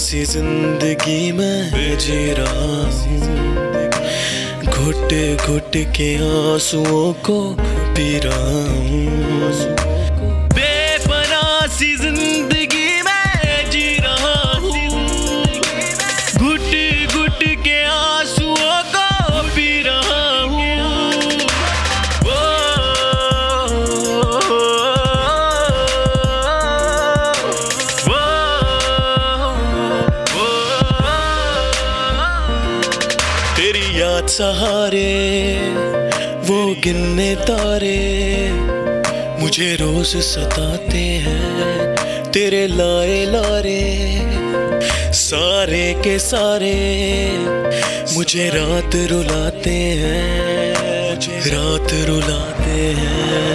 सी जिंदगी में जी रहा हूँ, घुट घुट के आंसुओं को पी रहा हूँ। बेपनाह सी जिंदगी में जी रहा हूँ, घुट घुट के आंसुओं को पी रहा हूँ। तेरी याद सहारे वो गिनने तारे मुझे रोज सताते हैं। तेरे लाए लारे सारे के सारे मुझे रात रुलाते हैं, रात रुलाते हैं।